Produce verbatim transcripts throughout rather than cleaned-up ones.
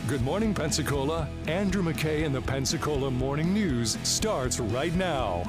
Good morning, Pensacola. Andrew McKay and the Pensacola Morning News starts right now.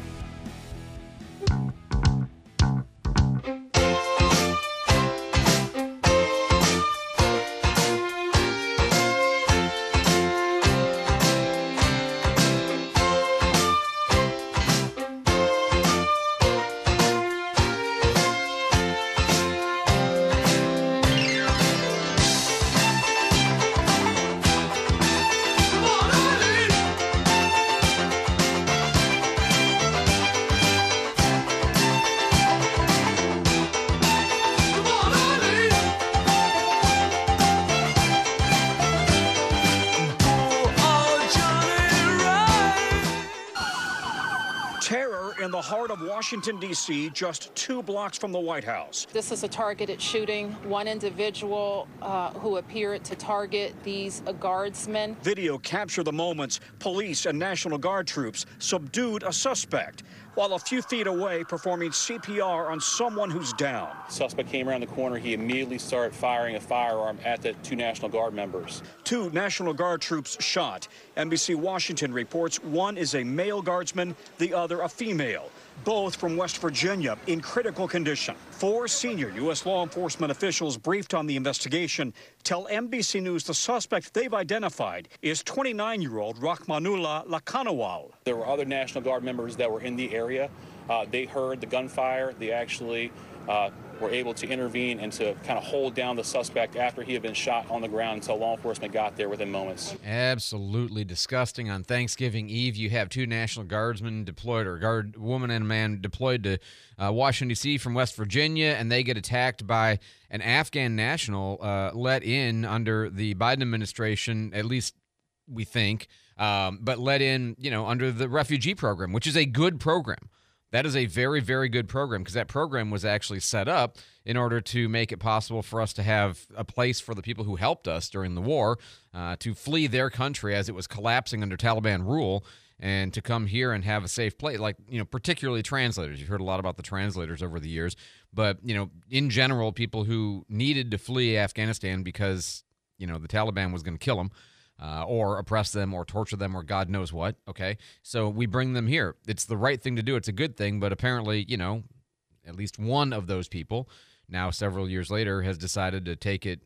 In the heart of Washington, D C, just two blocks from the White House. This is a targeted shooting. One individual uh, who appeared to target these uh, guardsmen. Video captured the moments police and National Guard troops subdued a suspect while a few feet away performing C P R on someone who's down. Suspect came around the corner. He immediately started firing a firearm at the two National Guard members. Two National Guard troops shot. N B C Washington reports one is a male guardsman, the other a female, both from West Virginia in critical condition. Four senior U S law enforcement officials briefed on the investigation tell N B C News the suspect they've identified is twenty-nine-year-old Rahmanullah Lakanawal. There were other National Guard members that were in the area. Uh, they heard the gunfire. They actually uh, were able to intervene and to kind of hold down the suspect after he had been shot on the ground until law enforcement got there within moments. Absolutely disgusting. On Thanksgiving Eve, you have two National Guardsmen deployed, or guard woman and a man deployed to uh, Washington, D C from West Virginia, and they get attacked by an Afghan national uh, let in under the Biden administration, at least we think, um, but let in, you know, under the refugee program, which is a good program. That is a very, very good program, because that program was actually set up in order to make it possible for us to have a place for the people who helped us during the war uh, to flee their country as it was collapsing under Taliban rule, and to come here and have a safe place, like, you know, particularly translators. You've heard a lot about the translators over the years, but, you know, in general, people who needed to flee Afghanistan because, you know, the Taliban was going to kill them. Uh, or oppress them or torture them or God knows what, okay? So we bring them here. It's the right thing to do. It's a good thing, but apparently, you know, at least one of those people, now several years later, has decided to take it,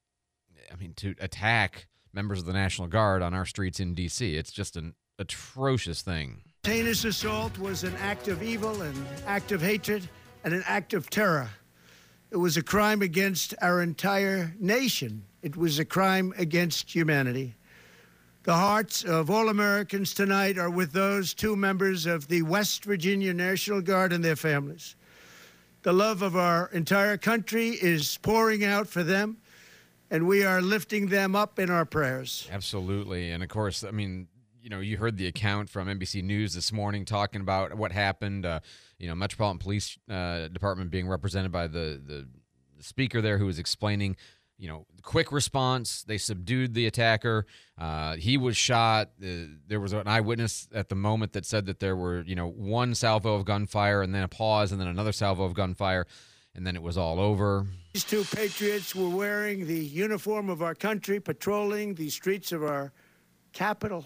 I mean, to attack members of the National Guard on our streets in D C. It's just an atrocious thing. Heinous assault was an act of evil, an act of hatred, and an act of terror. It was a crime against our entire nation. It was a crime against humanity. The hearts of all Americans tonight are with those two members of the West Virginia National Guard and their families. The love of our entire country is pouring out for them, and we are lifting them up in our prayers. Absolutely. And, of course, I mean, you know, you heard the account from N B C News this morning talking about what happened, uh, you know, Metropolitan Police uh, Department being represented by the, the speaker there who was explaining, you know, quick response. They subdued the attacker. Uh, he was shot. Uh, there was an eyewitness at the moment that said that there were, you know, one salvo of gunfire and then a pause and then another salvo of gunfire, and then it was all over. These two patriots were wearing the uniform of our country, patrolling the streets of our capital.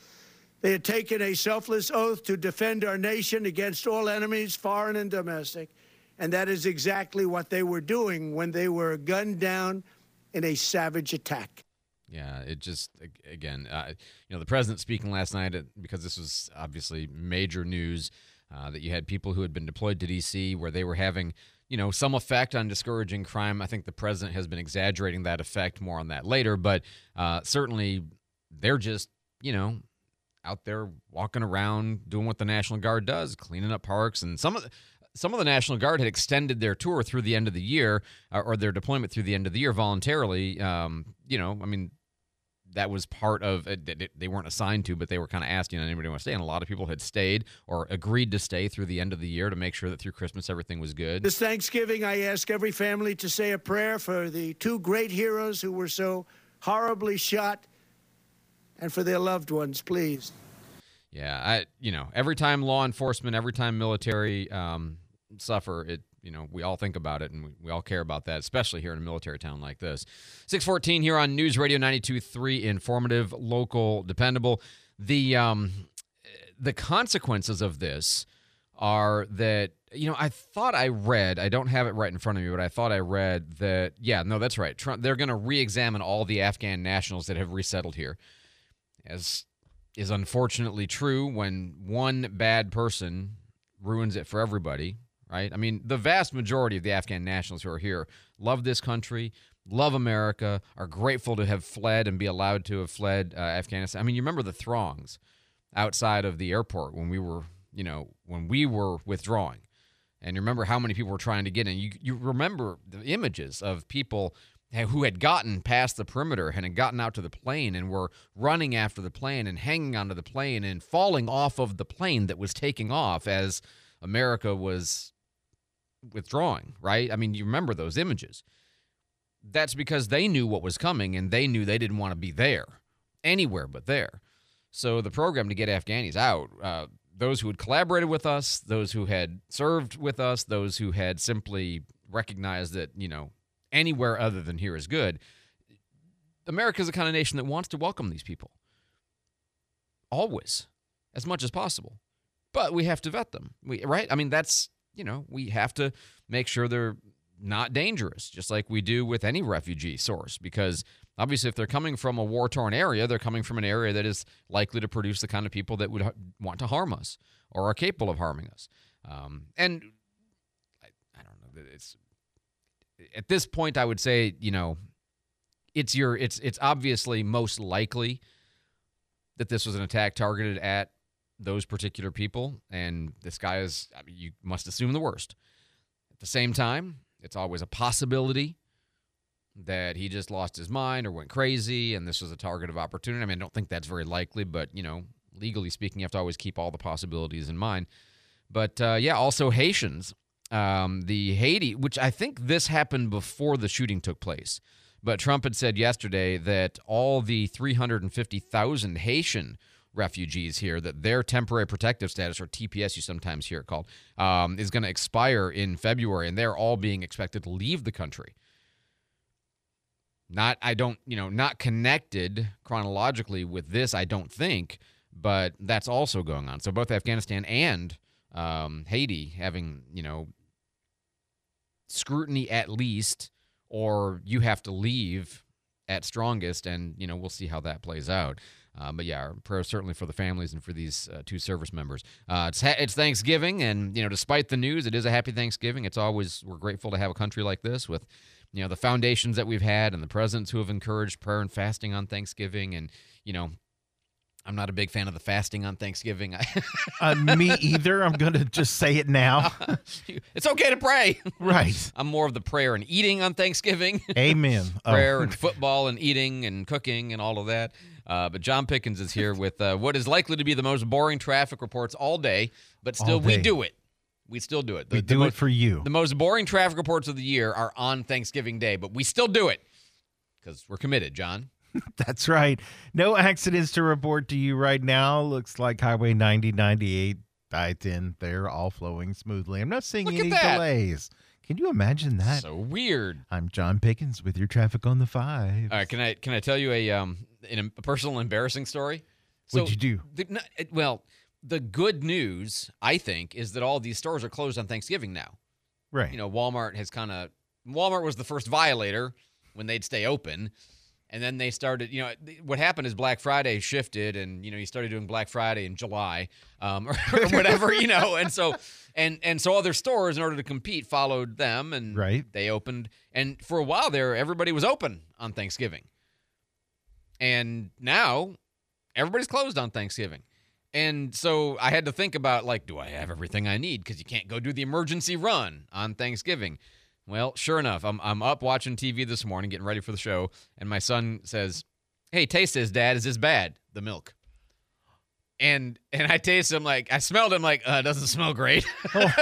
They had taken a selfless oath to defend our nation against all enemies, foreign and domestic, and that is exactly what they were doing when they were gunned down in a savage attack. Yeah, it just, again, uh, you know, the president speaking last night, because this was obviously major news, uh, that you had people who had been deployed to D C where they were having, you know, some effect on discouraging crime. I think the president has been exaggerating that effect. More on that later, but uh, certainly they're just, you know, out there walking around doing what the National Guard does, cleaning up parks. And some of the, some of the National Guard had extended their tour through the end of the year, uh, or their deployment through the end of the year voluntarily. Um, you know, I mean, that was part of it. They weren't assigned to, but they were kind of asked, you know, anybody want to stay? And a lot of people had stayed or agreed to stay through the end of the year to make sure that through Christmas everything was good. This Thanksgiving, I ask every family to say a prayer for the two great heroes who were so horribly shot, and for their loved ones, please. Yeah, I, you know, every time law enforcement, every time military um, suffer, it you know, we all think about it and we, we all care about that, especially here in a military town like this. six fourteen here on News Radio ninety-two point three, informative, local, dependable. The um, the consequences of this are that, you know, I thought I read, I don't have it right in front of me, but I thought I read that, yeah, no, that's right. Trump, they're going to re-examine all the Afghan nationals that have resettled here. As is unfortunately true, when one bad person ruins it for everybody, right? I mean, the vast majority of the Afghan nationals who are here love this country, love America, are grateful to have fled and be allowed to have fled uh, Afghanistan. I mean, you remember the throngs outside of the airport when we were, you know, when we were withdrawing. And you remember how many people were trying to get in. You you remember the images of people who had gotten past the perimeter and had gotten out to the plane and were running after the plane and hanging onto the plane and falling off of the plane that was taking off as America was withdrawing, right? I mean, you remember those images. That's because they knew what was coming and they knew they didn't want to be there, anywhere but there. So the program to get Afghanis out, uh, those who had collaborated with us, those who had served with us, those who had simply recognized that, you know, anywhere other than here is good. America is the kind of nation that wants to welcome these people. Always. As much as possible. But we have to vet them. We, right? I mean, that's, you know, we have to make sure they're not dangerous, just like we do with any refugee source. Because obviously if they're coming from a war-torn area, they're coming from an area that is likely to produce the kind of people that would ha- want to harm us or are capable of harming us. Um, and I, I don't know, it's at this point I would say, you know, it's your it's it's obviously most likely that this was an attack targeted at those particular people, and this guy is, I mean, you must assume the worst. At the same time, it's always a possibility that he just lost his mind or went crazy and this was a target of opportunity. I mean, I don't think that's very likely, but, you know, legally speaking, you have to always keep all the possibilities in mind. But, uh, yeah, also Haitians. Um, the Haiti, which I think this happened before the shooting took place, but Trump had said yesterday that all the three hundred fifty thousand Haitian refugees here, that their temporary protective status, or T P S you sometimes hear it called, um, is going to expire in February, and they're all being expected to leave the country. Not, I don't, you know, not connected chronologically with this, I don't think, but that's also going on. So both Afghanistan and um, Haiti having, you know, scrutiny at least, or you have to leave at strongest, and, you know, we'll see how that plays out. Uh, but, yeah, our prayers certainly for the families and for these uh, two service members. Uh, it's ha- it's Thanksgiving, and, you know, despite the news, it is a happy Thanksgiving. It's always, we're grateful to have a country like this with, you know, the foundations that we've had and the presidents who have encouraged prayer and fasting on Thanksgiving. And, you know, I'm not a big fan of the fasting on Thanksgiving. uh, me either. I'm going to just say it now. It's okay to pray. Right. I'm more of the prayer and eating on Thanksgiving. Amen. Prayer oh. and football and eating and cooking and all of that. Uh, but John Pickens is here with uh, what is likely to be the most boring traffic reports all day, but still we do it. We still do it. The, we do the it mo- for you. The most boring traffic reports of the year are on Thanksgiving Day, but we still do it because we're committed, John. That's right. No accidents to report to you right now. Looks like Highway ninety, ninety-eight, I ten, they're all flowing smoothly. I'm not seeing Look any at that. delays. Can you imagine that? So weird. I'm John Pickens with your traffic on the five. All right, can I can I tell you a um an, a personal embarrassing story? So, What'd you do? The, no, it, well, the good news, I think, is that all these stores are closed on Thanksgiving now. Right. You know, Walmart has kind of Walmart was the first violator when they'd stay open. And then they started, you know, what happened is Black Friday shifted, and, you know, you started doing Black Friday in July um, or, or whatever, you know. And so and and so other stores, in order to compete, followed them, and right. they opened. And for a while there, everybody was open on Thanksgiving. And now everybody's closed on Thanksgiving. And so I had to think about, like, do I have everything I need? Because you can't go do the emergency run on Thanksgiving. Well, sure enough, I'm I'm up watching T V this morning, getting ready for the show, and my son says, "Hey, taste this, Dad. Is this bad? The milk?" And and I tasted him like I smelled him like uh, it doesn't smell great. and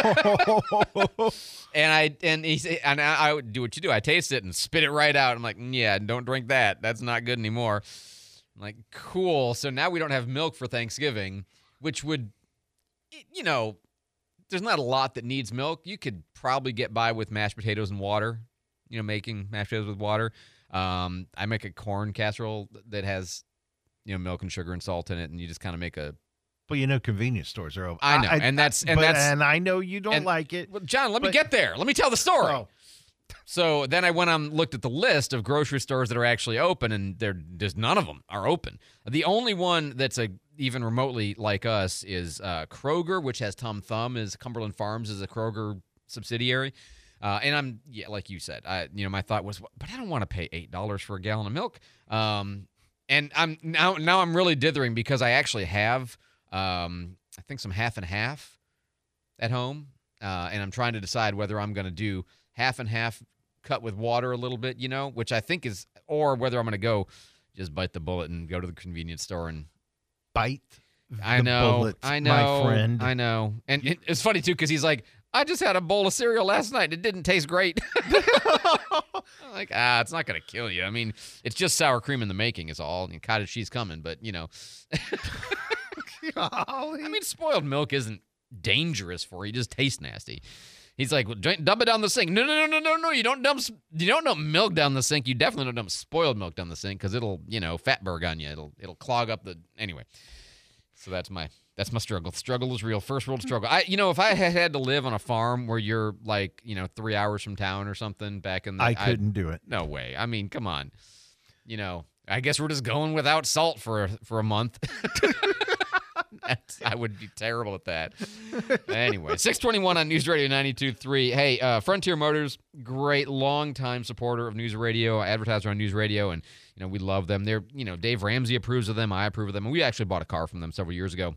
I and he and I, I would do what you do. I taste it and spit it right out. I'm like, yeah, don't drink that. That's not good anymore. I'm like, cool. So now we don't have milk for Thanksgiving, which would, you know, there's not a lot that needs milk. You could probably get by with mashed potatoes and water, you know, making mashed potatoes with water. Um, I make a corn casserole that has, you know, milk and sugar and salt in it, and you just kind of make a. Well, you know, convenience stores are open. I know, I, and that's and but, that's and I know you don't and, like it. Well, John, let but, me get there. Let me tell the story. Oh. So then I went on, looked at the list of grocery stores that are actually open, and there, there's none of them are open. The only one that's a even remotely like us is uh, Kroger, which has Tom Thumb. Is Cumberland Farms is a Kroger subsidiary, uh, and I'm yeah, like you said, I you know my thought was, but I don't want to pay eight dollars for a gallon of milk. Um, and I'm now now I'm really dithering because I actually have um, I think some half and half at home, uh, and I'm trying to decide whether I'm going to do half and half cut with water a little bit, you know, which I think is, or whether I'm going to go just bite the bullet and go to the convenience store and bite. I know, bullet, I know, my friend. I know. And it, it's funny too, because he's like, I just had a bowl of cereal last night. It didn't taste great. I'm like, ah, it's not going to kill you. I mean, it's just sour cream in the making is all. And cottage cheese coming, but you know. I mean, spoiled milk isn't dangerous for you. It just tastes nasty. He's like, well, drink, dump it down the sink. No, no, no, no, no, no. You don't dump, you don't dump milk down the sink. You definitely don't dump spoiled milk down the sink because it'll, you know, fatberg on you. It'll, it'll clog up the. Anyway, so that's my, that's my struggle. Struggle is real. First world struggle. I, you know, if I had had to live on a farm where you're like, you know, three hours from town or something back in the, I couldn't I, do it. No way. I mean, come on. You know, I guess we're just going without salt for a, for a month. I would be terrible at that. Anyway, six twenty-one on News Radio ninety-two point three. Hey, uh, Frontier Motors, great longtime supporter of News Radio, advertiser on News Radio, and you know we love them. They're, you know, Dave Ramsey approves of them. I approve of them. And we actually bought a car from them several years ago.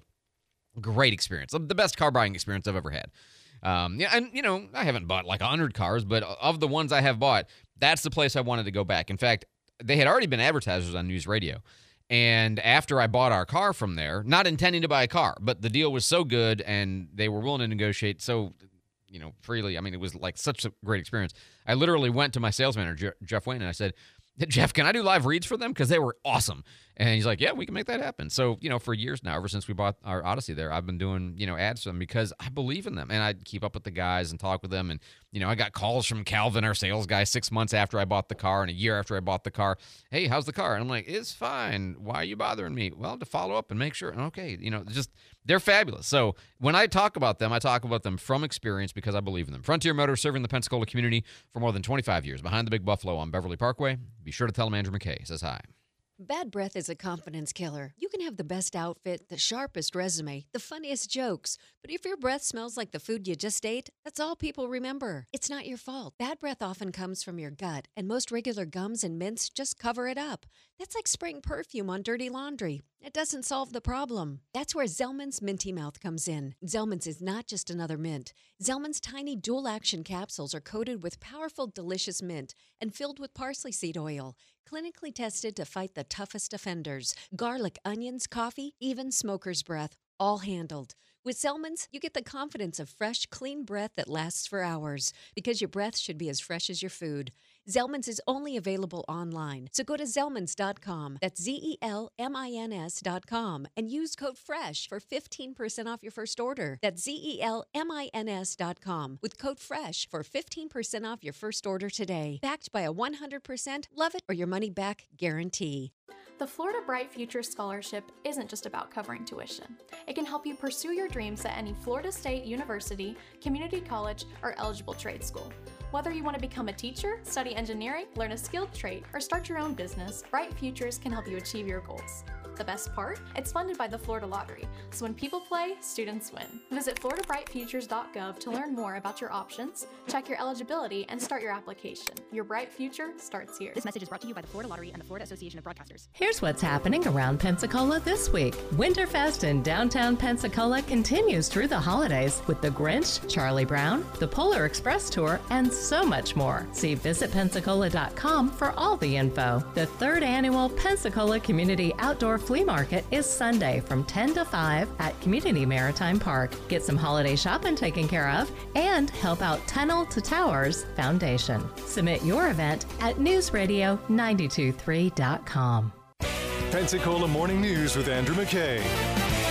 Great experience. The best car buying experience I've ever had. Um, yeah, and you know, I haven't bought like a hundred cars, but of the ones I have bought, that's the place I wanted to go back. In fact, they had already been advertisers on News Radio. And after I bought our car from there, not intending to buy a car, but the deal was so good and they were willing to negotiate so, you know, freely. I mean, it was like such a great experience. I literally went to my sales manager, Jeff Wayne, and I said, Jeff, can I do live reads for them? Because they were awesome. And he's like, yeah, we can make that happen. So, you know, for years now, ever since we bought our Odyssey there, I've been doing, you know, ads for them because I believe in them. And I keep up with the guys and talk with them. And, you know, I got calls from Calvin, our sales guy, six months after I bought the car and a year after I bought the car. Hey, how's the car? And I'm like, it's fine. Why are you bothering me? Well, to follow up and make sure. Okay, you know, just they're fabulous. So when I talk about them, I talk about them from experience because I believe in them. Frontier Motors, serving the Pensacola community for more than twenty-five years. Behind the Big Buffalo on Beverly Parkway. Be sure to tell them Andrew McKay says hi. Bad breath is a confidence killer. You can have the best outfit, the sharpest resume, the funniest jokes, but if your breath smells like the food you just ate, that's all people remember. It's not your fault. Bad breath often comes from your gut, and most regular gums and mints just cover it up. That's like spraying perfume on dirty laundry. It doesn't solve the problem. That's where Zellman's Minty Mouth comes in. Zellman's is not just another mint. Zellman's tiny dual-action capsules are coated with powerful, delicious mint and filled with parsley seed oil, clinically tested to fight the toughest offenders. Garlic, onions, coffee, even smoker's breath, all handled. With Zellman's, you get the confidence of fresh, clean breath that lasts for hours, because your breath should be as fresh as your food. Zellman's is only available online, so go to Zellmans dot com, that's Z E L M I N S dot com, and use code FRESH for fifteen percent off your first order. That's Z E L M I N S dot com with code FRESH for fifteen percent off your first order today. Backed by a one hundred percent love it or your money back guarantee. The Florida Bright Futures Scholarship isn't just about covering tuition. It can help you pursue your dreams at any Florida State University, community college, or eligible trade school. Whether you want to become a teacher, study engineering, learn a skilled trade, or start your own business, Bright Futures can help you achieve your goals. The best part? It's funded by the Florida Lottery, so when people play, students win. Visit florida bright futures dot gov to learn more about your options, check your eligibility, and start your application. Your bright future starts here. This message is brought to you by the Florida Lottery and the Florida Association of Broadcasters. Here's what's happening around Pensacola this week. Winterfest in downtown Pensacola continues through the holidays with The Grinch, Charlie Brown, the Polar Express Tour, and so much more. See visit pensacola dot com for all the info. The third annual Pensacola Community Outdoor Flea Market is Sunday from ten to five at Community Maritime Park. Get some holiday shopping taken care of and help out Tunnel to Towers Foundation. Submit your event at news radio nine two three dot com. Pensacola Morning News with Andrew McKay.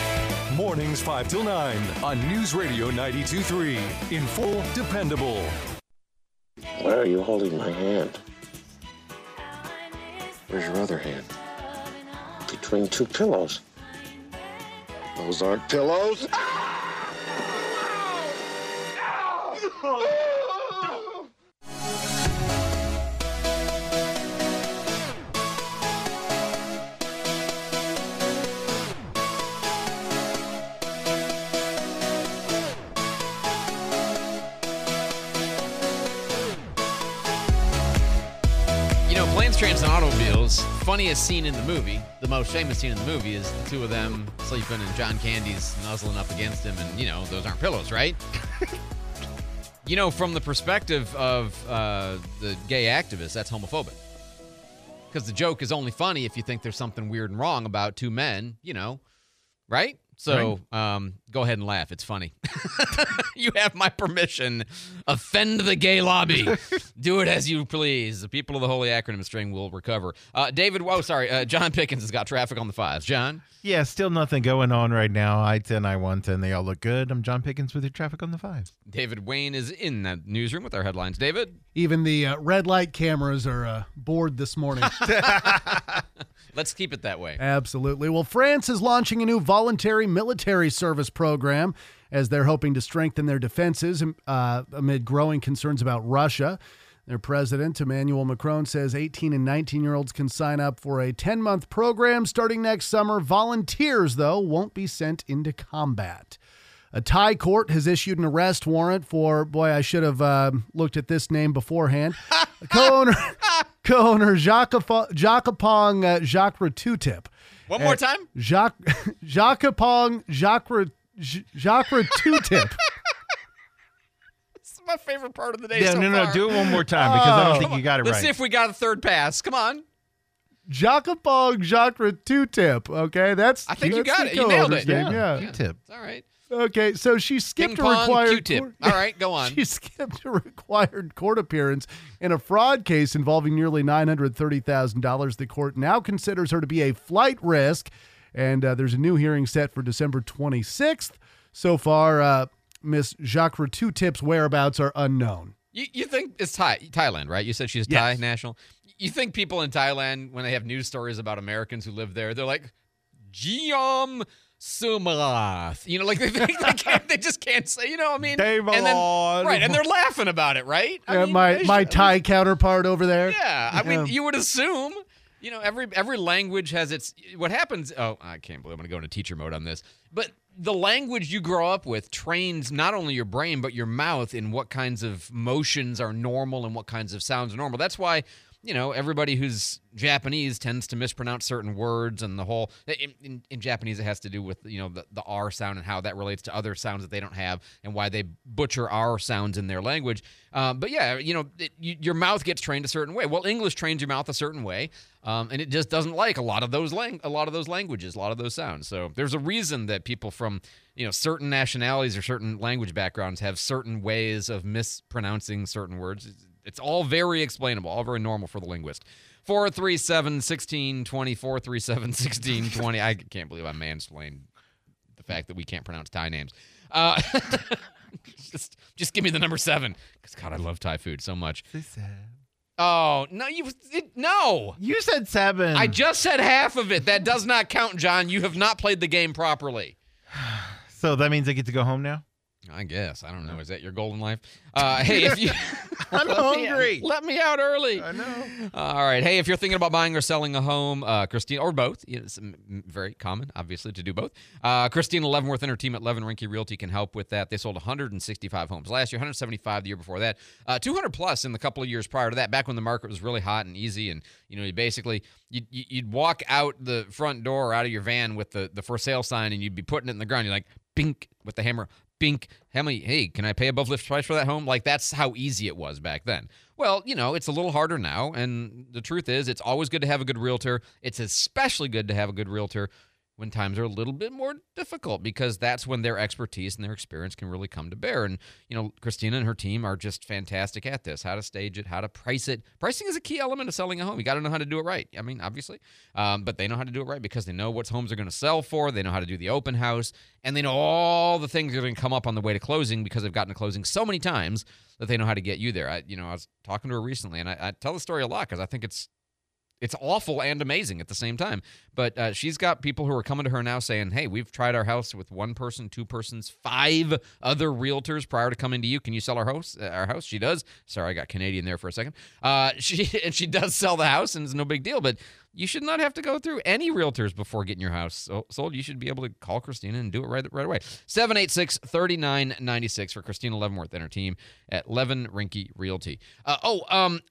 Mornings five till nine on News Radio ninety-two point three. In full, dependable. Why are you holding my hand? Where's your other hand? Between two pillows. Those aren't pillows. Planes, Trains, and Automobiles, funniest scene in the movie, the most famous scene in the movie is the two of them sleeping and John Candy's nuzzling up against him, and, you know, those aren't pillows, right? You know, from the perspective of uh, the gay activists, that's homophobic. Because the joke is only funny if you think there's something weird and wrong about two men, you know, right? So um, go ahead and laugh. It's funny. You have my permission. Offend the gay lobby. Do it as you please. The people of the Holy Acronym String will recover. Uh, David, oh, sorry. Uh, John Pickens has got traffic on the fives. John? Yeah, still nothing going on right now. I ten, I one ten, they all look good. I'm John Pickens with your traffic on the fives. David Wayne is in that newsroom with our headlines. David? Even the uh, red light cameras are uh, bored this morning. Let's keep it that way. Absolutely. Well, France is launching a new voluntary military service program as they're hoping to strengthen their defenses uh, amid growing concerns about Russia. Their president, Emmanuel Macron, says eighteen and nineteen-year-olds can sign up for a ten-month program starting next summer. Volunteers, though, won't be sent into combat. A Thai court has issued an arrest warrant for, boy, I should have uh, looked at this name beforehand, co-owner co-owner Jacques-Pong uh, Jacques Ratutip. One more time? Jacques Jacques-Pong Jacques Jacques Ratutip. This is my favorite part of the day Yeah, so no, far. no, do it one more time because I don't Oh. think you got it Let's right. see if we got a third pass. Come on. Jacques-Pong Jacques Ratutip. Okay, that's I think you that's got the it. You nailed co-owner's it. name, Yeah, yeah. Q-tip. It's all right. Okay, so she skipped Ping a pong required Q-tip. court- All right, go on. She skipped a required court appearance in a fraud case involving nearly nine hundred thirty thousand dollars. The court now considers her to be a flight risk, and uh, there's a new hearing set for December twenty-sixth. So far, uh, Miss Jacques Ratutip's whereabouts are unknown. You, you think it's Thai, Thailand, right? You said she's Thai Yes. national. You think people in Thailand, when they have news stories about Americans who live there, they're like, Giam Sumarath. You know, like they, they, they, can't, they just can't say, you know what I mean? Dave and then, Malone. right, and they're laughing about it, right? I Yeah, mean, my they my should- Thai counterpart over there. Yeah, I mean, Yeah. you would assume, you know, every every language has its, what happens, oh, I can't believe I'm going to go into teacher mode on this, but the language you grow up with trains not only your brain, but your mouth in what kinds of motions are normal and what kinds of sounds are normal. That's why, you know, everybody who's Japanese tends to mispronounce certain words, and the whole, in, in, in Japanese it has to do with, you know, the, the R sound and how that relates to other sounds that they don't have and why they butcher R sounds in their language. Um, but yeah, you know, it, you, your mouth gets trained a certain way. Well, English trains your mouth a certain way, um, and it just doesn't like a lot of those lang- a lot of those languages, a lot of those sounds. So there's a reason that people from, you know, certain nationalities or certain language backgrounds have certain ways of mispronouncing certain words. It's all very explainable, all very normal for the linguist. four three seven, one six two zero, four three seven, one six two zero. I can't believe I mansplained the fact that we can't pronounce Thai names. Uh, just, just give me the number seven, because, God, I love Thai food so much. Oh, no, you it, no. You said seven. I just said half of it. That does not count, John. You have not played the game properly. So that means I get to go home now? I guess. I don't know. Is that your golden life? Uh, hey, if you... I'm let hungry. Me, let me out early. I know. All right. Hey, if you're thinking about buying or selling a home, uh, Christine, or both, it's very common, obviously, to do both. Uh, Christina Leavenworth and her team at Levin Rinke Realty can help with that. They sold one hundred sixty-five homes last year, one hundred seventy-five the year before that, uh, two hundred plus in the couple of years prior to that, back when the market was really hot and easy. And, you know, you basically, you'd, you'd walk out the front door or out of your van with the, the for sale sign, and you'd be putting it in the ground. You're like, bink, with the hammer. Bink, how many, hey, can I pay above list price for that home? Like, that's how easy it was back then. Well, you know, it's a little harder now, and the truth is it's always good to have a good realtor. It's especially good to have a good realtor when times are a little bit more difficult, because that's when their expertise and their experience can really come to bear. And, you know, Christina and her team are just fantastic at this, how to stage it, how to price it. Pricing is a key element of selling a home. You got to know how to do it right. I mean, obviously, um, but they know how to do it right because they know what homes are going to sell for. They know how to do the open house, and they know all the things that are going to come up on the way to closing because they've gotten to closing so many times that they know how to get you there. I, you know, I was talking to her recently, and I, I tell the story a lot because I think it's It's awful and amazing at the same time. But uh, she's got people who are coming to her now saying, hey, we've tried our house with one person, two persons, five other realtors prior to coming to you. Can you sell our house? Uh, our house? She does. Sorry, I got Canadian there for a second. Uh, she and she does sell the house, and it's no big deal. But you should not have to go through any realtors before getting your house sold. You should be able to call Christina and do it right, right away. seven eight six, three nine nine six for Christina Leavenworth and her team at Levin Rinke Realty. Uh, oh, um...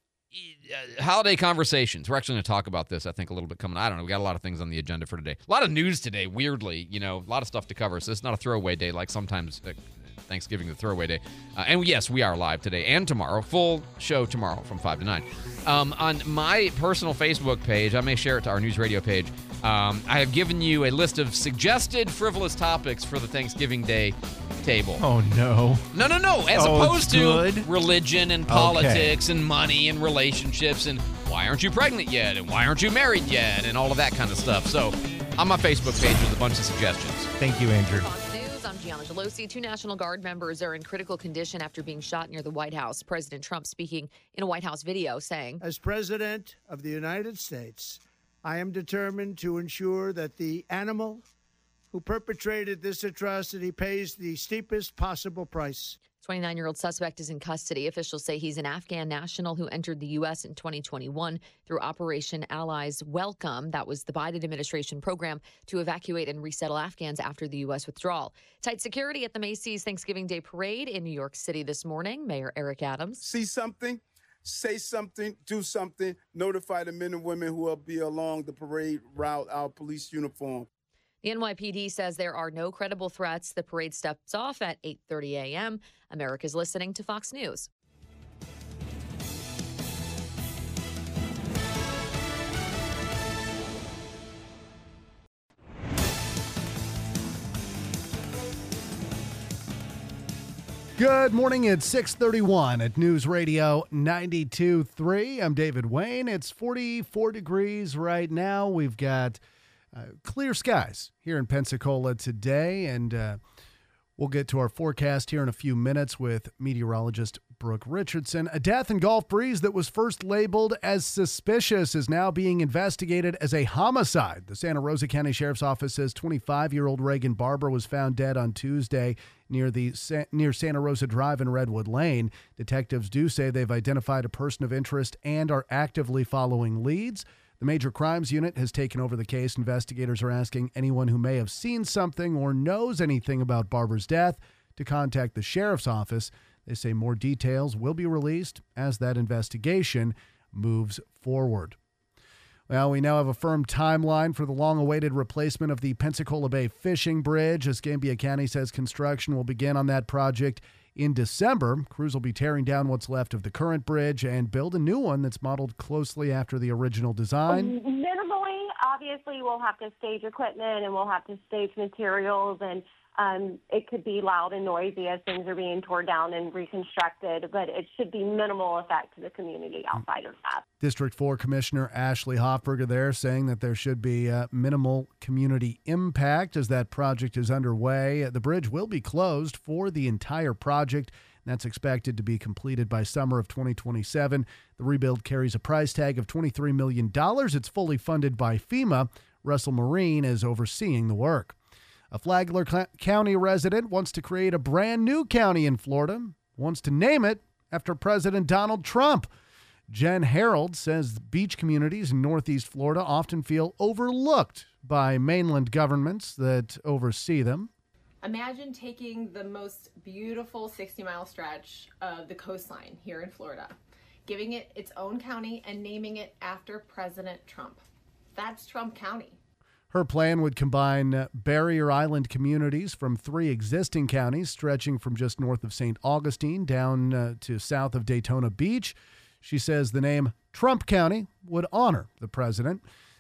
holiday conversations. We're actually going to talk about this, I think, a little bit coming. I don't know. We got a lot of things on the agenda for today. A lot of news today, weirdly. You know, a lot of stuff to cover. So it's not a throwaway day like sometimes uh, Thanksgiving, the throwaway day. Uh, and yes, we are live today and tomorrow. Full show tomorrow from five to nine. Um, on my personal Facebook page, I may share it to our news radio page, um, I have given you a list of suggested frivolous topics for the Thanksgiving Day table. Oh, no. No, no, no. As oh, opposed to good? religion and politics okay. and money and relationships and why aren't you pregnant yet and why aren't you married yet and all of that kind of stuff. So on my Facebook page with a bunch of suggestions. Thank you, Andrew. Fox News, I'm Gianna Gelosi. Two National Guard members are in critical condition after being shot near the White House. President Trump speaking in a White House video saying, as President of the United States, I am determined to ensure that the animal who perpetrated this atrocity pays the steepest possible price. twenty-nine-year-old suspect is in custody. Officials say he's an Afghan national who entered the U S in twenty twenty-one through Operation Allies Welcome. That was the Biden administration program to evacuate and resettle Afghans after the U S withdrawal. Tight security at the Macy's Thanksgiving Day Parade in New York City this morning. Mayor Eric Adams. See something? Say something, do something, notify the men and women who will be along the parade route, our police uniform. The N Y P D says there are no credible threats. The parade steps off at eight thirty a.m. America's listening to Fox News. Good morning. It's six thirty-one at News Radio ninety-two point three. I'm David Wayne. It's forty-four degrees right now. We've got uh, clear skies here in Pensacola today, and uh, we'll get to our forecast here in a few minutes with meteorologist Brooke Richardson. A death in Gulf Breeze that was first labeled as suspicious is now being investigated as a homicide. The Santa Rosa County Sheriff's Office says twenty-five-year-old Reagan Barber was found dead on Tuesday near the near Santa Rosa Drive and Redwood Lane. Detectives do say they've identified a person of interest and are actively following leads. The Major Crimes Unit has taken over the case. Investigators are asking anyone who may have seen something or knows anything about Barber's death to contact the Sheriff's Office. They say more details will be released as that investigation moves forward. Well, we now have a firm timeline for the long-awaited replacement of the Pensacola Bay Fishing Bridge. Escambia County says construction will begin on that project in December. Crews will be tearing down what's left of the current bridge and build a new one that's modeled closely after the original design. Minimally, obviously, we'll have to stage equipment and we'll have to stage materials, and um, it could be loud and noisy as things are being torn down and reconstructed, but it should be minimal effect to the community outside of that. District four Commissioner Ashley Hoffberger there saying that there should be uh, minimal community impact as that project is underway. The bridge will be closed for the entire project. That's expected to be completed by summer of twenty twenty-seven. The rebuild carries a price tag of twenty-three million dollars. It's fully funded by FEMA. Russell Marine is overseeing the work. A Flagler County resident wants to create a brand new county in Florida, wants to name it after President Donald Trump. Jen Harold says beach communities in Northeast Florida often feel overlooked by mainland governments that oversee them. Imagine taking the most beautiful sixty-mile stretch of the coastline here in Florida, giving it its own county and naming it after President Trump. That's Trump County. Her plan would combine uh, barrier island communities from three existing counties, stretching from just north of Saint Augustine down uh, to south of Daytona Beach. She says the name Trump County would honor the president.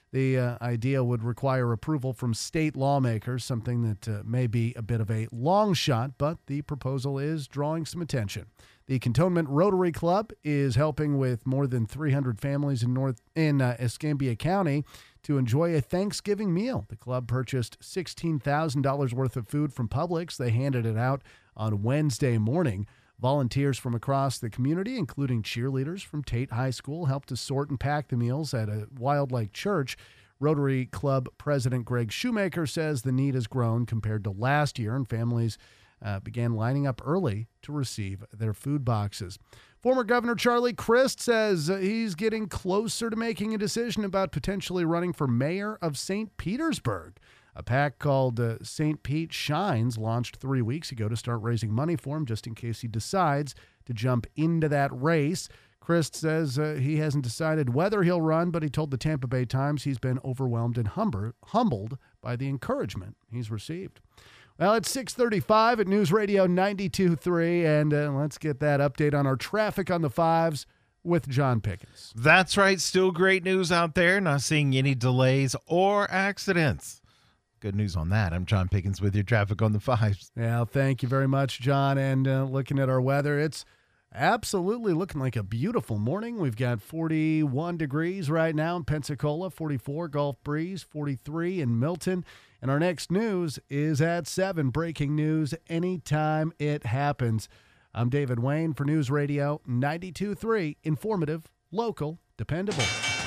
The uh, idea would require approval from state lawmakers, something that uh, may be a bit of a long shot, but the proposal is drawing some attention. The Cantonment Rotary Club is helping with more than three hundred families in North in uh, Escambia County to enjoy a Thanksgiving meal. The club purchased sixteen thousand dollars worth of food from Publix. They handed it out on Wednesday morning. Volunteers from across the community, including cheerleaders from Tate High School, helped to sort and pack the meals at a Wildlife Church. Rotary Club President Greg Shoemaker says the need has grown compared to last year, and families uh, began lining up early to receive their food boxes. Former Governor Charlie Crist says uh, he's getting closer to making a decision about potentially running for mayor of Saint Petersburg. A PAC called uh, Saint Pete Shines launched three weeks ago to start raising money for him just in case he decides to jump into that race. Crist says uh, he hasn't decided whether he'll run, but he told the Tampa Bay Times he's been overwhelmed and humber, humbled by the encouragement he's received. Well, it's six thirty-five at News Radio ninety-two point three, and uh, let's get that update on our traffic on the fives with John Pickens. That's right. Still great news out there. Not seeing any delays or accidents. Good news on that. I'm John Pickens with your traffic on the fives. Yeah, thank you very much, John. And uh, looking at our weather, it's absolutely looking like a beautiful morning. We've got forty-one degrees right now in Pensacola, forty-four Gulf Breeze, forty-three in Milton. And our next news is at seven. Breaking news anytime it happens. I'm David Wayne for News Radio ninety-two point three. Informative, local, dependable.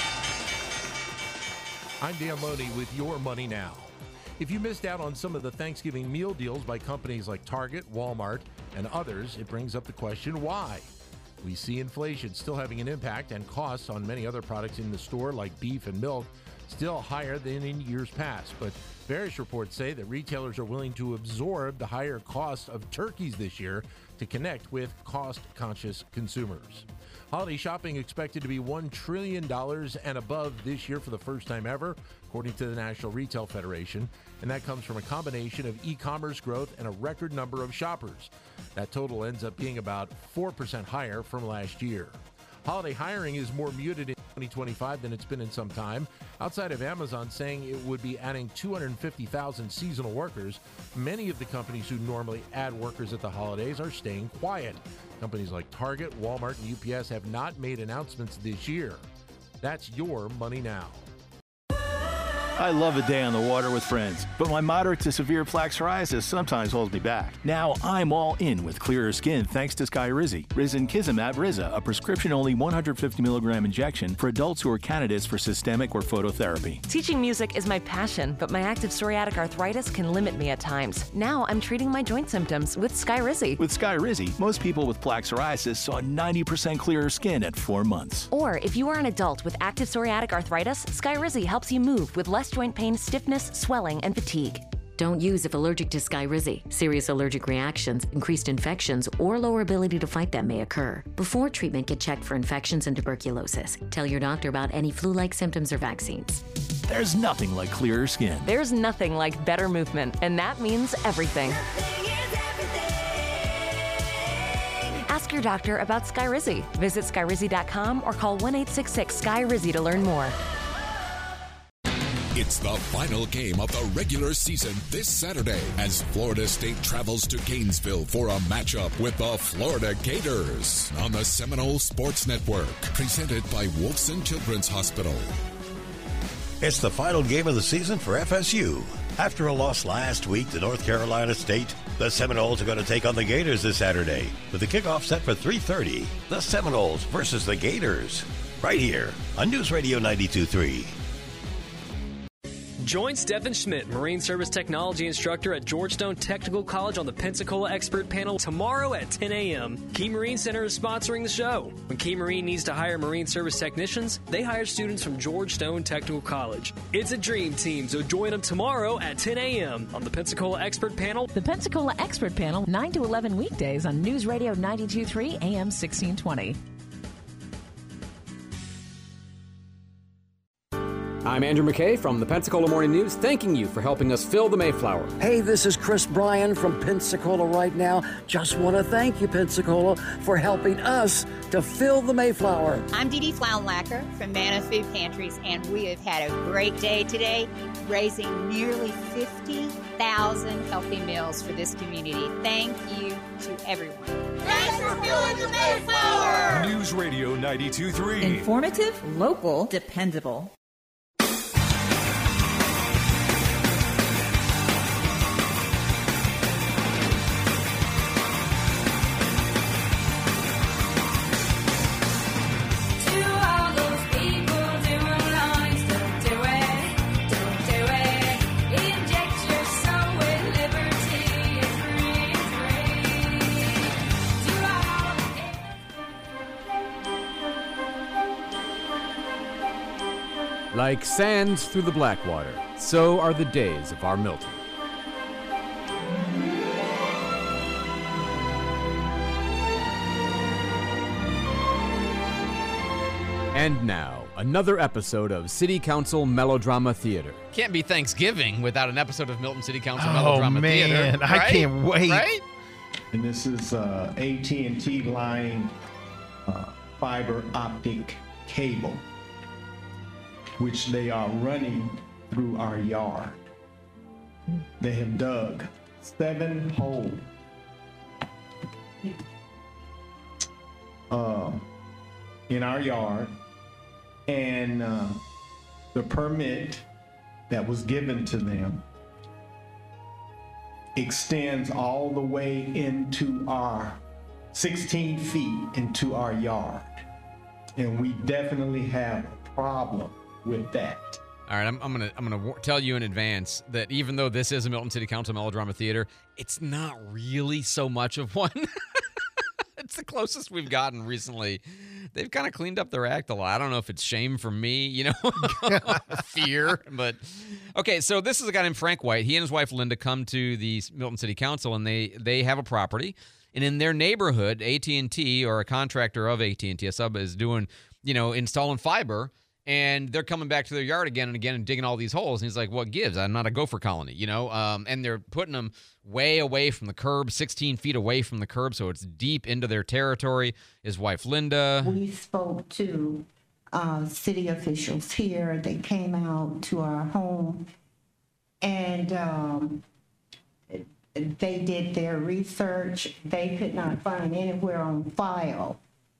I'm Dan Loney with Your Money Now. If you missed out on some of the Thanksgiving meal deals by companies like Target, Walmart, and others, it brings up the question, why? We see inflation still having an impact and costs on many other products in the store like beef and milk still higher than in years past. But various reports say that retailers are willing to absorb the higher cost of turkeys this year to connect with cost-conscious consumers. Holiday shopping expected to be one trillion dollars and above this year for the first time ever, according to the National Retail Federation. And that comes from a combination of e-commerce growth and a record number of shoppers. That total ends up being about four percent higher from last year. Holiday hiring is more muted in twenty twenty-five than it's been in some time. Outside of Amazon saying it would be adding two hundred fifty thousand seasonal workers, many of the companies who normally add workers at the holidays are staying quiet. Companies like Target, Walmart, and U P S have not made announcements this year. That's Your Money Now. I love a day on the water with friends, but my moderate to severe plaque psoriasis sometimes holds me back. Now I'm all in with clearer skin thanks to Skyrizi. Risankizumab Riza, a prescription-only one hundred fifty milligram injection for adults who are candidates for systemic or phototherapy. Teaching music is my passion, but my active psoriatic arthritis can limit me at times. Now I'm treating my joint symptoms with Skyrizi. With Skyrizi, most people with plaque psoriasis saw ninety percent clearer skin at four months. Or if you are an adult with active psoriatic arthritis, Skyrizi helps you move with less joint pain, stiffness, swelling, and fatigue. Don't use if allergic to Skyrizi. Serious allergic reactions, increased infections, or lower ability to fight them may occur. Before treatment, get checked for infections and tuberculosis. Tell your doctor about any flu-like symptoms or vaccines. There's nothing like clearer skin. There's nothing like better movement, and that means everything. Ask your doctor about Skyrizi. Visit Skyrizi dot com or call one eight six six S K Y R I Z I to learn more. It's the final game of the regular season this Saturday as Florida State travels to Gainesville for a matchup with the Florida Gators on the Seminole Sports Network, presented by Wolfson Children's Hospital. It's the final game of the season for F S U. After a loss last week to North Carolina State, the Seminoles are going to take on the Gators this Saturday with the kickoff set for three thirty. The Seminoles versus the Gators, right here on News Radio ninety-two point three. Join Stephen Schmidt, Marine Service Technology Instructor at Georgetown Technical College on the Pensacola Expert Panel tomorrow at ten a.m. Key Marine Center is sponsoring the show. When Key Marine needs to hire Marine Service technicians, they hire students from Georgetown Technical College. It's a dream team, so join them tomorrow at ten a.m. on the Pensacola Expert Panel. The Pensacola Expert Panel, nine to eleven weekdays on News Radio ninety-two point three A M sixteen twenty. I'm Andrew McKay from the Pensacola Morning News, thanking you for helping us fill the Mayflower. Hey, this is Chris Bryan from Pensacola right now. Just want to thank you, Pensacola, for helping us to fill the Mayflower. I'm Dee Dee Flounlacker from Manna Food Pantries, and we have had a great day today, raising nearly fifty thousand healthy meals for this community. Thank you to everyone. Thanks for filling the Mayflower! News Radio ninety-two point three. Informative, local, dependable. Like sands through the Blackwater, so are the days of our Milton. And now, another episode of City Council Melodrama Theater. Can't be Thanksgiving without an episode of Milton City Council Oh, Melodrama man, Theater. I right? can't wait. Right? And this is uh, A T and T line uh, fiber optic cable, which they are running through our yard. They have dug seven holes uh, in our yard, and uh, the permit that was given to them extends all the way into our sixteen feet into our yard, and we definitely have a problem with that. All right, I'm, I'm gonna I'm gonna tell you in advance that even though this is a Milton City Council Melodrama Theater, it's not really so much of one. It's the closest we've gotten recently. They've kind of cleaned up their act a lot. I don't know if it's shame from me, you know, fear, but okay. So this is a guy named Frank White. He and his wife Linda come to the Milton City Council, and they they have a property, and in their neighborhood, A T and T or a contractor of A T and T, a sub, is doing, you know, installing fiber. And they're coming back to their yard again and again and digging all these holes. And he's like, what gives? I'm not a gopher colony, you know? Um, and they're putting them way away from the curb, sixteen feet away from the curb, so it's deep into their territory. His wife, Linda. We spoke to uh, city officials here. They came out to our home, and um, they did their research. They could not find anywhere on file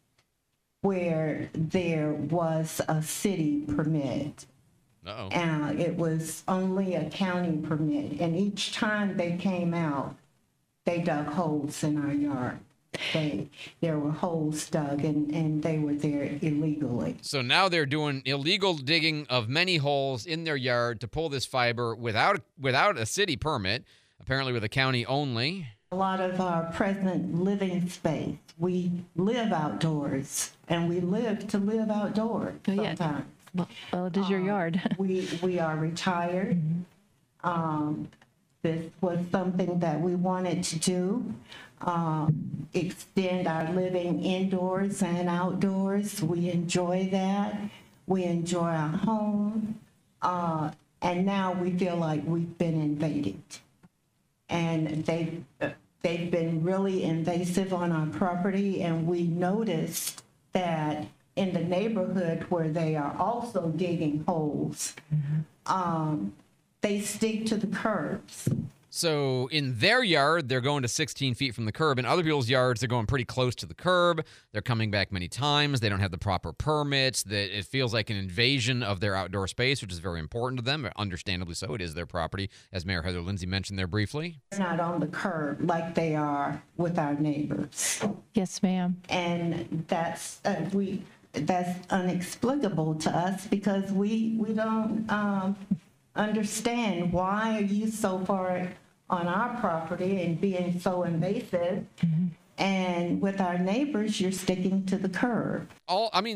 where there was a city permit. Uh-oh. Uh, it was only a county permit. And each time they came out, they dug holes in our yard. They, there were holes dug, and, and they were there illegally. So now they're doing illegal digging of many holes in their yard to pull this fiber without without a city permit, apparently with a county only. A lot of our present living space, we live outdoors, and we live to live outdoors sometimes. Well, well, it is your yard. we we are retired. Mm-hmm. Um, this was something that we wanted to do, um, extend our living indoors and outdoors. We enjoy that. We enjoy our home, uh, and now we feel like we've been invaded. And they, they've been really invasive on our property, and we noticed that in the neighborhood where they are also digging holes, mm-hmm. um, they stick to the curbs. So in their yard, they're going to sixteen feet from the curb. In other people's yards, they're going pretty close to the curb. They're coming back many times. They don't have the proper permits. That it feels like an invasion of their outdoor space, which is very important to them. Understandably so. It is their property, as Mayor Heather Lindsay mentioned there briefly. Not on the curb like they are with our neighbors. Yes, ma'am. And that's uh, we. That's inexplicable to us because we we don't um, understand why are you so far on our property and being so invasive, mm-hmm. and with our neighbors you're sticking to the curb. All I mean,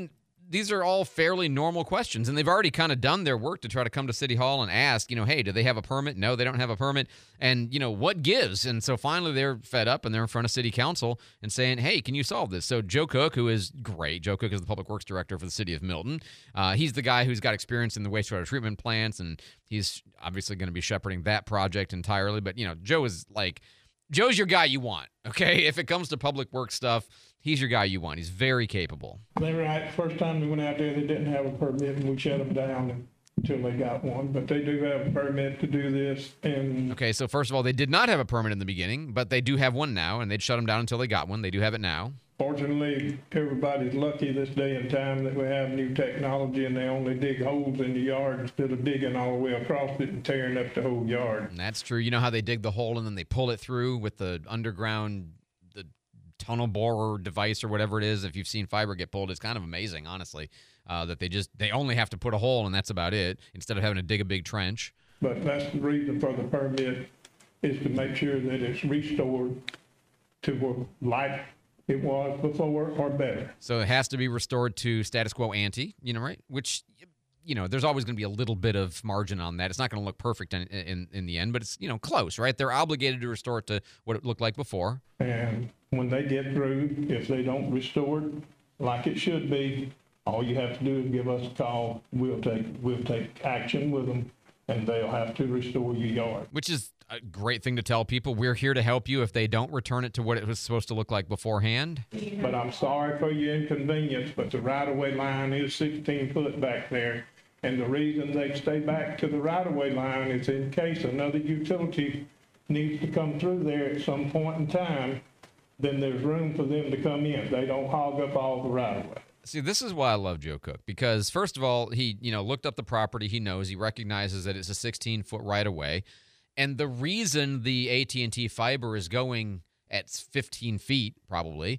these are all fairly normal questions, and they've already kind of done their work to try to come to City Hall and ask, you know, hey, do they have a permit? No, they don't have a permit. And, you know, what gives? And so finally they're fed up and they're in front of City Council and saying, hey, can you solve this? So Joe Cook, who is great, Joe Cook is the Public Works Director for the City of Milton. Uh, he's the guy who's got experience in the wastewater treatment plants, and he's obviously going to be shepherding that project entirely. But, you know, Joe is like, Joe's your guy you want, okay? If it comes to public work stuff, he's your guy you want. He's very capable. They were right. First time they went out there, they didn't have a permit, and we shut them down until they got one. But they do have a permit to do this. And Okay, so first of all, they did not have a permit in the beginning, but they do have one now, and they'd shut them down until they got one. They do have it now. Fortunately, everybody's lucky this day and time that we have new technology, and they only dig holes in the yard instead of digging all the way across it and tearing up the whole yard. And that's true. You know how they dig the hole and then they pull it through with the underground the tunnel borer device or whatever it is. If you've seen fiber get pulled, it's kind of amazing, honestly, uh, that they just they only have to put a hole and that's about it instead of having to dig a big trench. But that's the reason for the permit, is to make sure that it's restored to what like it was before or better. So it has to be restored to status quo ante, you know, right? Which, you know, there's always going to be a little bit of margin on that. It's not going to look perfect in, in in the end, but it's, you know, close, right? They're obligated to restore it to what it looked like before. And when they get through, if they don't restore it like it should be, all you have to do is give us a call. We'll take we'll take action with them, and they'll have to restore your yard. Which is a great thing to tell people. We're here to help you if they don't return it to what it was supposed to look like beforehand. But I'm sorry for your inconvenience, but the right-of-way line is sixteen foot back there. And the reason they stay back to the right-of-way line is in case another utility needs to come through there at some point in time, then there's room for them to come in. They don't hog up all the right-of-way. See, this is why I love Joe Cook, because first of all, he, you know, looked up the property. He knows, he recognizes that it's a sixteen foot right-of-way. And the reason the A T and T fiber is going at fifteen feet, probably,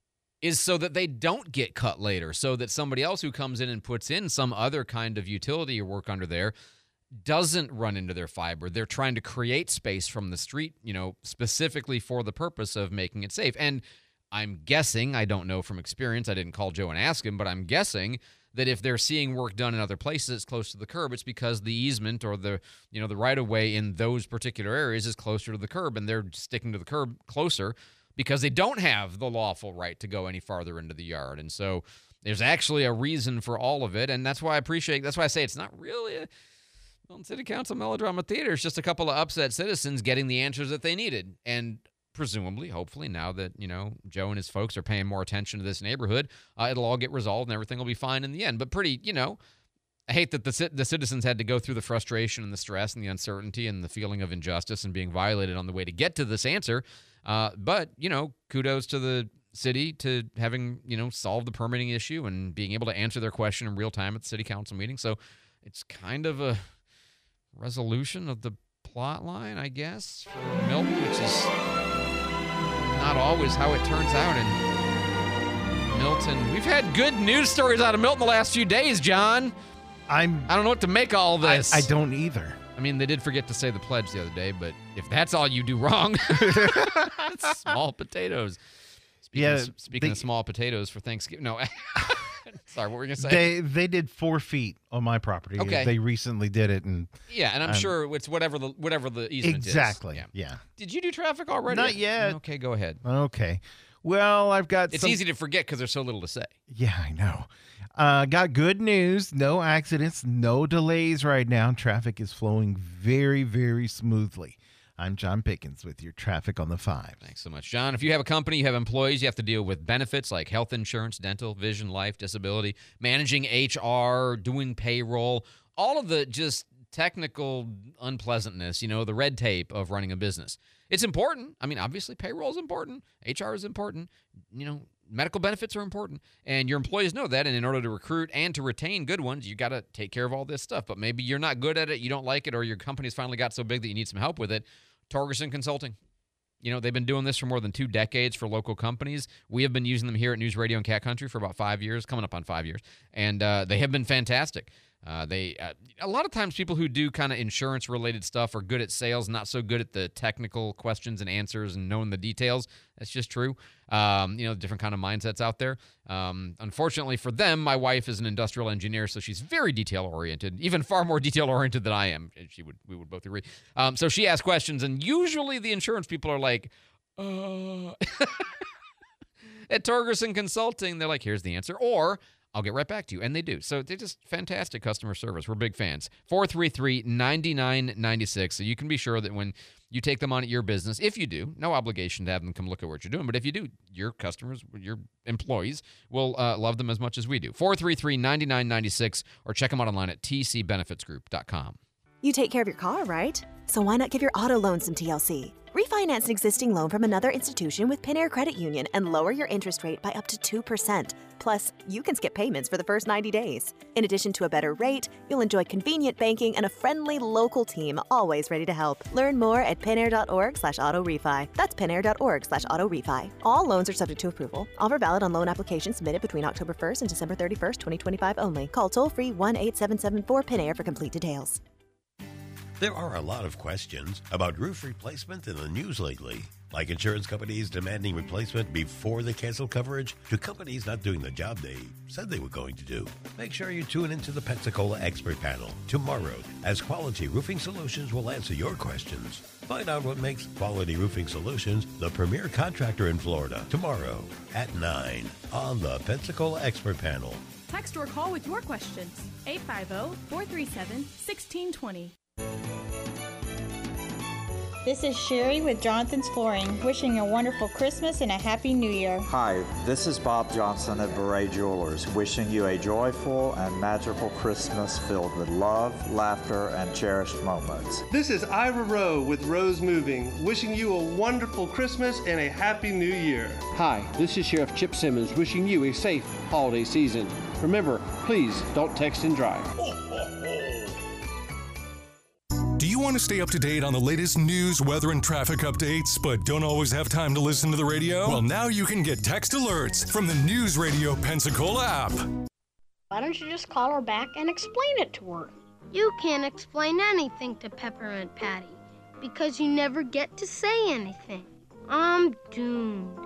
is so that they don't get cut later, so that somebody else who comes in and puts in some other kind of utility or work under there doesn't run into their fiber. They're trying to create space from the street, you know, specifically for the purpose of making it safe. And I'm guessing, I don't know from experience, I didn't call Joe and ask him, but I'm guessing that if they're seeing work done in other places close to the curb, it's because the easement or the, you know, the right-of-way in those particular areas is closer to the curb, and they're sticking to the curb closer because they don't have the lawful right to go any farther into the yard. And so there's actually a reason for all of it, and that's why I appreciate, that's why I say it's not really a Milton City Council melodrama theater. It's just a couple of upset citizens getting the answers that they needed. And presumably, hopefully, now that, you know, Joe and his folks are paying more attention to this neighborhood, uh, it'll all get resolved and everything will be fine in the end. But pretty, you know, I hate that the the citizens had to go through the frustration and the stress and the uncertainty and the feeling of injustice and being violated on the way to get to this answer. Uh, but, you know, kudos to the city to having, you know, solved the permitting issue and being able to answer their question in real time at the city council meeting. So it's kind of a resolution of the plot line, I guess, for Milton, which is not always how it turns out in Milton. We've had good news stories out of Milton the last few days, John. I'm. I don't know what to make of all this. I, I don't either. I mean, they did forget to say the pledge the other day, but if that's all you do wrong, small potatoes. Speaking, Yeah, of, speaking they- of small potatoes for Thanksgiving, no. Sorry, what were we gonna say? They they did four feet on my property. Okay. They recently did it, and yeah, and I'm um, sure it's whatever the whatever the easement exactly. is. Yeah. Did you do traffic already? Not yet. Okay, go ahead. Okay. Well, I've got. It's some- easy to forget because there's so little to say. Yeah, I know. Uh, got good news. No accidents, no delays right now. Traffic is flowing very, very smoothly. I'm John Pickens with your Traffic on the Five. Thanks so much, John. If you have a company, you have employees, you have to deal with benefits like health insurance, dental, vision, life, disability, managing H R, doing payroll, all of the just technical unpleasantness, you know, the red tape of running a business. It's important. I mean, obviously, payroll is important. H R is important. You know, medical benefits are important. And your employees know that. And in order to recruit and to retain good ones, you got to take care of all this stuff. But maybe you're not good at it, you don't like it, or your company's finally got so big that you need some help with it. Torgerson Consulting. You know, they've been doing this for more than two decades for local companies. We have been using them here at News Radio and Cat Country for about five years, coming up on five years. And uh, they have been fantastic. Uh, they uh, a lot of times people who do kind of insurance related stuff are good at sales, not so good at the technical questions and answers and knowing the details. That's just true. Um, you know, different kind of mindsets out there. Um, unfortunately for them, my wife is an industrial engineer, so she's very detail oriented, even far more detail oriented than I am. She would we would both agree. Um, so she asks questions, and usually the insurance people are like, uh. At Torgerson Consulting, they're like, here's the answer, or I'll get right back to you. And they do. So they're just fantastic customer service. We're big fans. four three three, nine nine nine six. So you can be sure that when you take them on at your business, if you do, no obligation to have them come look at what you're doing, but if you do, your customers, your employees will uh, love them as much as we do. four three three, nine nine nine six, or check them out online at t c benefits group dot com. You take care of your car, right? So why not give your auto loan some T L C? Refinance an existing loan from another institution with PenAir Credit Union and lower your interest rate by up to two percent. Plus, you can skip payments for the first ninety days. In addition to a better rate, you'll enjoy convenient banking and a friendly local team always ready to help. Learn more at penair.org slash auto refi. That's penair.org slash auto refi. All loans are subject to approval. Offer valid on loan applications submitted between October first and December thirty-first, twenty twenty-five only. Call toll-free one eight seven seven four PenAir for complete details. There are a lot of questions about roof replacement in the news lately, like insurance companies demanding replacement before they cancel coverage to companies not doing the job they said they were going to do. Make sure you tune into the Pensacola Expert Panel tomorrow, as Quality Roofing Solutions will answer your questions. Find out what makes Quality Roofing Solutions the premier contractor in Florida tomorrow at nine on the Pensacola Expert Panel. Text or call with your questions. eight five zero, four three seven, one six two zero. This is Sherry with Jonathan's Flooring, wishing you a wonderful Christmas and a Happy New Year. Hi, this is Bob Johnson at Beret Jewelers, wishing you a joyful and magical Christmas filled with love, laughter, and cherished moments. This is Ira Rowe with Rose Moving, wishing you a wonderful Christmas and a Happy New Year. Hi, this is Sheriff Chip Simmons, wishing you a safe holiday season. Remember, please don't text and drive. Do you want to stay up to date on the latest news, weather, and traffic updates, but don't always have time to listen to the radio? Well, now you can get text alerts from the News Radio Pensacola app. Why don't you just call her back and explain it to her? You can't explain anything to Peppermint Patty because you never get to say anything. I'm doomed.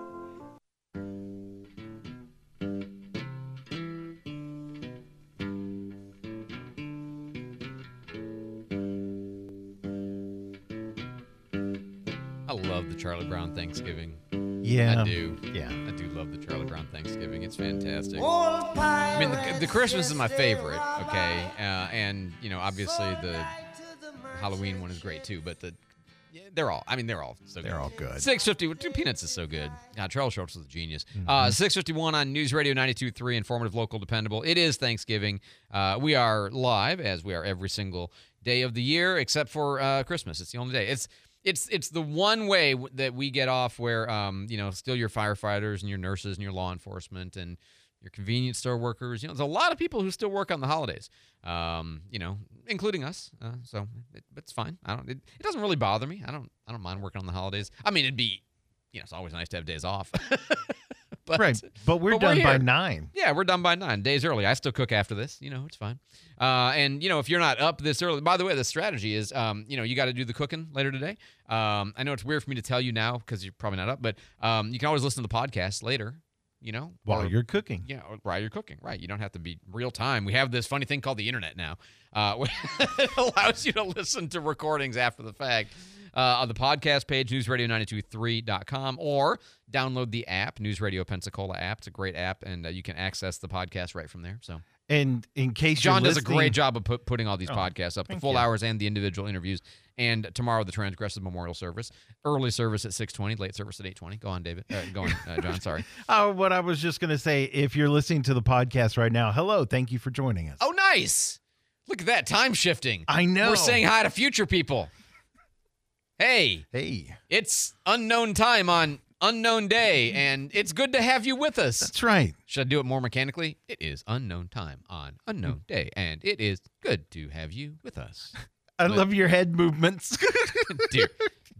I love the Charlie Brown Thanksgiving. Yeah. I do. Yeah. I do love the Charlie Brown Thanksgiving. It's fantastic. I mean, the, the Christmas is my favorite, okay? Uh, and, you know, obviously the Halloween one is great too, but the yeah, they're all, I mean, they're all so good. They're all good. six fifty, Peanuts is so good. God, Charles Schultz is a genius. Mm-hmm. Uh, six fifty-one on News Radio ninety-two point three, informative, local, dependable. It is Thanksgiving. Uh, we are live, as we are every single day of the year, except for uh, Christmas. It's the only day. It's It's it's the one way w- that we get off where, um, you know, still your firefighters and your nurses and your law enforcement and your convenience store workers. You know, there's a lot of people who still work on the holidays, um, you know, including us. Uh, so it, it's fine. I don't. It, it doesn't really bother me. I don't. I don't mind working on the holidays. I mean, it'd be, you know, it's always nice to have days off. But, right, but we're but done we're by here. nine. Yeah, we're done by nine days early. I still cook after this. You know, it's fine. Uh, and, you know, if you're not up this early, by the way, the strategy is, um, you know, you got to do the cooking later today. Um, I know it's weird for me to tell you now because you're probably not up, but um, you can always listen to the podcast later, you know. While or, you're cooking. Yeah, or while you're cooking, right. You don't have to be real time. We have this funny thing called the internet now. Uh, it allows you to listen to recordings after the fact. Uh, on the podcast page, news radio nine two three dot com, or download the app, News Radio Pensacola app. It's a great app, and uh, you can access the podcast right from there. So, and in case John you're does listening, a great job of put, putting all these oh, podcasts up, the thank full you. hours and the individual interviews. And tomorrow, the Transgressive Memorial Service, early service at six twenty, late service at eight twenty. Go on, David. Uh, go on, uh, John. Sorry. Oh, what I was just going to say, if you're listening to the podcast right now, hello, thank you for joining us. Oh, nice. Look at that time shifting. I know. We're saying hi to future people. Hey. Hey. It's unknown time on unknown day, and it's good to have you with us. That's right. Should I do it more mechanically? It is unknown time on unknown day, and it is good to have you with us. I But- love your head movements. dear,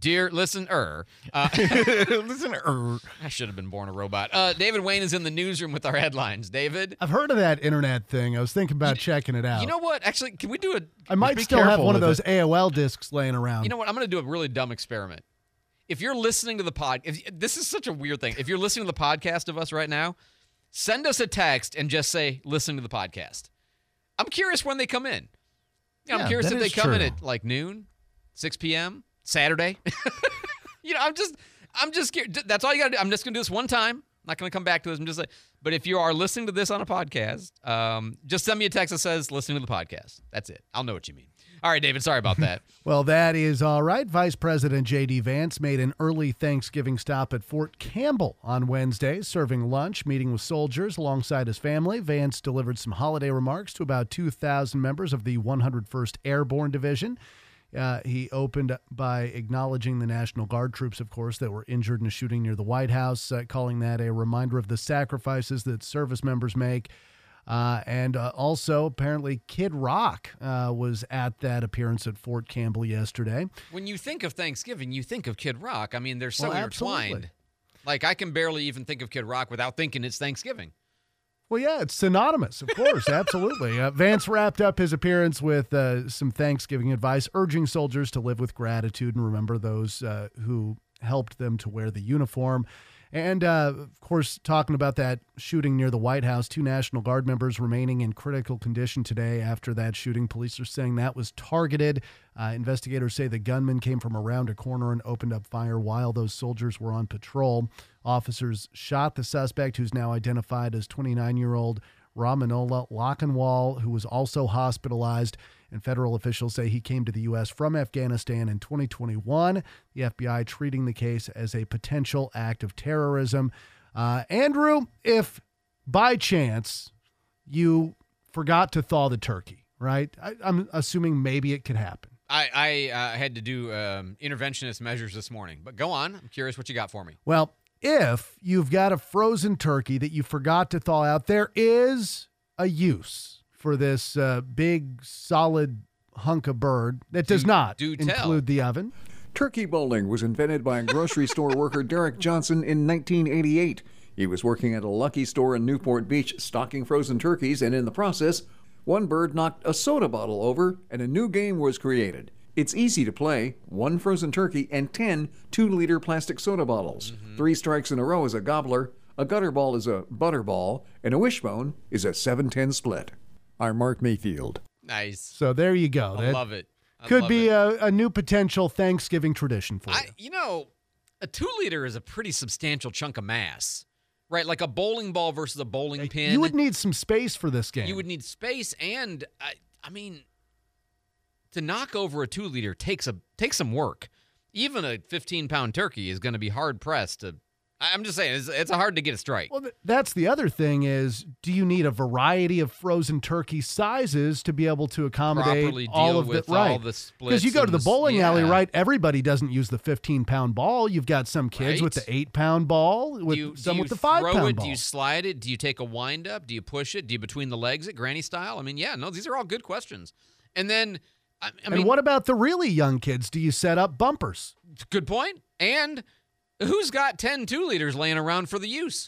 Dear listener, uh, listener, I should have been born a robot. Uh, David Wayne is in the newsroom with our headlines. David, I've heard of that internet thing. I was thinking about you, checking it out. You know what? Actually, can we do a? I might still have one of those it. A O L discs laying around. You know what? I'm going to do a really dumb experiment. If you're listening to the pod, if, this is such a weird thing. If you're listening to the podcast of us right now, send us a text and just say, "Listen to the podcast." I'm curious when they come in. You know, yeah, I'm curious if they come true. in at like noon, six p.m. Saturday. you know, I'm just, I'm just, that's all you got to do. I'm just going to do this one time. I'm not going to come back to this. I'm just like, but if you are listening to this on a podcast, um, just send me a text that says, listening to the podcast. That's it. I'll know what you mean. All right, David, sorry about that. Well, that is all right. Vice President J D. Vance made an early Thanksgiving stop at Fort Campbell on Wednesday, serving lunch, meeting with soldiers alongside his family. Vance delivered some holiday remarks to about two thousand members of the one hundred first Airborne Division. Uh, he opened by acknowledging the National Guard troops, of course, that were injured in a shooting near the White House, uh, calling that a reminder of the sacrifices that service members make. Uh, and uh, also, apparently, Kid Rock uh, was at that appearance at Fort Campbell yesterday. When you think of Thanksgiving, you think of Kid Rock. I mean, they're so well, intertwined. Absolutely. Like, I can barely even think of Kid Rock without thinking it's Thanksgiving. Well, yeah, it's synonymous, of course, absolutely. Uh, Vance wrapped up his appearance with uh, some Thanksgiving advice, urging soldiers to live with gratitude and remember those uh, who helped them to wear the uniform. And, uh, of course, talking about that shooting near the White House, two National Guard members remaining in critical condition today after that shooting. Police are saying that was targeted. Uh, investigators say the gunman came from around a corner and opened up fire while those soldiers were on patrol. Officers shot the suspect, who's now identified as twenty-nine-year-old Ramanola Lockenwall, who was also hospitalized. And federal officials say he came to the U S from Afghanistan in twenty twenty-one. The F B I treating the case as a potential act of terrorism. Uh, Andrew, if by chance you forgot to thaw the turkey, right? I, I'm assuming maybe it could happen. I, I uh, had to do um, interventionist measures this morning. But go on. I'm curious what you got for me. Well, if you've got a frozen turkey that you forgot to thaw out, there is a use for this uh, big, solid hunk of bird that does do, not do include tell. the oven. Turkey bowling was invented by grocery store worker Derek Johnson in nineteen eighty-eight. He was working at a Lucky store in Newport Beach stocking frozen turkeys, and in the process, one bird knocked a soda bottle over, and a new game was created. It's easy to play. One frozen turkey and ten two-liter plastic soda bottles. Mm-hmm. Three strikes in a row is a gobbler, a gutter ball is a butter ball, and a wishbone is a seven ten split. I'm Mark Mayfield. Nice. So there you go. I that love it. I could love be it. A, a new potential Thanksgiving tradition for you. I, you know, a two-liter is a pretty substantial chunk of mass, right? Like a bowling ball versus a bowling pin. You would need some space for this game. You would need space, and, I, I mean, to knock over a two-liter takes a takes some work. Even a fifteen-pound turkey is going to be hard-pressed to I'm just saying, it's, it's hard to get a strike. Well, that's the other thing is, do you need a variety of frozen turkey sizes to be able to accommodate Properly deal all of with the right? all the splits Because you go to and the the- bowling yeah. alley, right? Everybody doesn't use the fifteen-pound ball. You've got some kids with the Right. eight-pound ball, with do you, some do you with the throw five-pound it? ball. Do you slide it? Do you take a wind up? Do you push it? Do you between the legs it, granny style? I mean, yeah, no, these are all good questions. And then, I, I and mean, what about the really young kids? Do you set up bumpers? good point. And who's got ten two liters laying around for the use?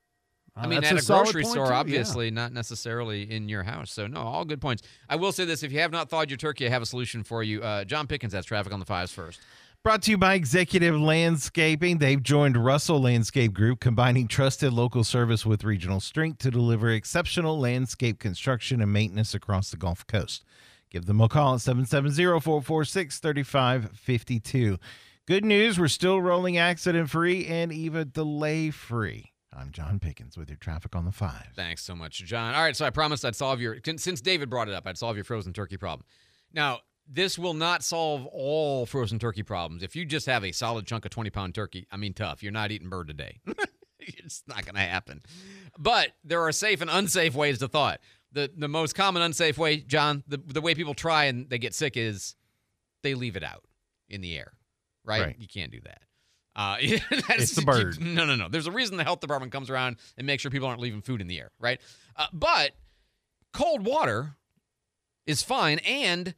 I Uh, mean, that's at a a solid grocery point, store, too, yeah. obviously, not necessarily in your house. So, no, all good points. I will say this. If you have not thawed your turkey, I have a solution for you. Uh, John Pickens has traffic on the fives first. Brought to you by Executive Landscaping. They've joined Russell Landscape Group, combining trusted local service with regional strength to deliver exceptional landscape construction and maintenance across the Gulf Coast. Give them a call at seven seven zero, four four six, three five five two. Good news, we're still rolling accident-free and even delay-free. I'm John Pickens with your traffic on the five. Thanks so much, John. All right, so I promised I'd solve your, since David brought it up, I'd solve your frozen turkey problem. Now, this will not solve all frozen turkey problems. If you just have a solid chunk of twenty-pound turkey, I mean, tough. You're not eating bird today. It's not going to happen. But there are safe and unsafe ways to thaw it. The the most common unsafe way, John, the, the way people try and they get sick is they leave it out in the air, right? Right. You can't do that. Uh, It's the bird. No, no, no. There's a reason the health department comes around and makes sure people aren't leaving food in the air, right? Uh, but cold water is fine, and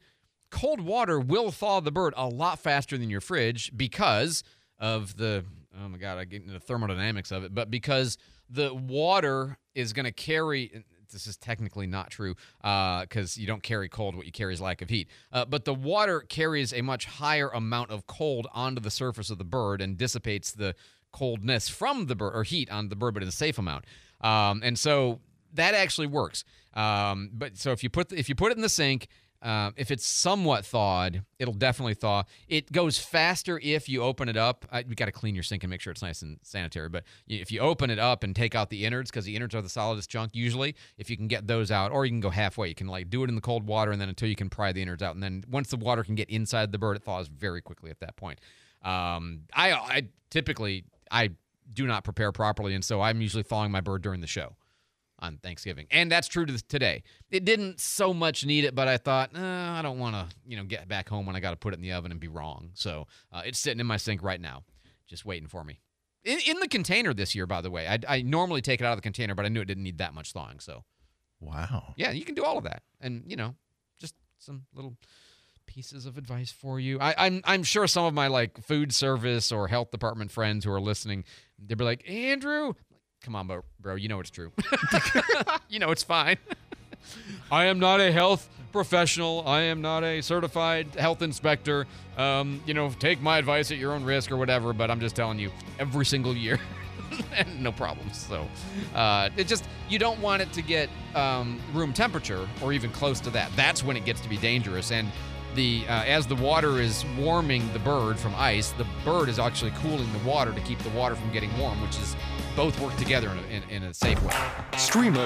cold water will thaw the bird a lot faster than your fridge because of the, oh my God, I get into the thermodynamics of it, but because the water is going to carry, this is technically not true because uh, you don't carry cold, what you carry is lack of heat, uh, but the water carries a much higher amount of cold onto the surface of the bird and dissipates the coldness from the bird, or heat on the bird, but in a safe amount. Um, and so that actually works. Um, but so if you put the, if you put it in the sink, uh, if it's somewhat thawed, it'll definitely thaw. It goes faster if you open it up. I, you got to clean your sink and make sure it's nice and sanitary. But if you open it up and take out the innards, because the innards are the solidest chunk usually, if you can get those out, or you can go halfway. You can like do it in the cold water and then until you can pry the innards out. And then once the water can get inside the bird, it thaws very quickly at that point. Um, I, I typically, I do not prepare properly, and so I'm usually thawing my bird during the show on Thanksgiving. And that's true to today. It didn't so much need it, but I thought, eh, I don't want to, you know, get back home when I got to put it in the oven and be wrong. So uh, it's sitting in my sink right now, just waiting for me. In, in the container this year, by the way. I, I normally take it out of the container, but I knew it didn't need that much thawing. So, wow. Yeah, you can do all of that. And, you know, just some little pieces of advice for you. I, I'm I'm sure some of my, like, food service or health department friends who are listening, they'll be like, Andrew, come on, bro, bro, you know it's true. You know it's fine. I am not a health professional. I am not a certified health inspector. Um, you know, take my advice at your own risk or whatever, but I'm just telling you, every single year, and no problems. So uh, it just, you don't want it to get um, room temperature or even close to that. That's when it gets to be dangerous. And the uh, as the water is warming the bird from ice, the bird is actually cooling the water to keep the water from getting warm, which is both work together in a, in, in a safe way. Stream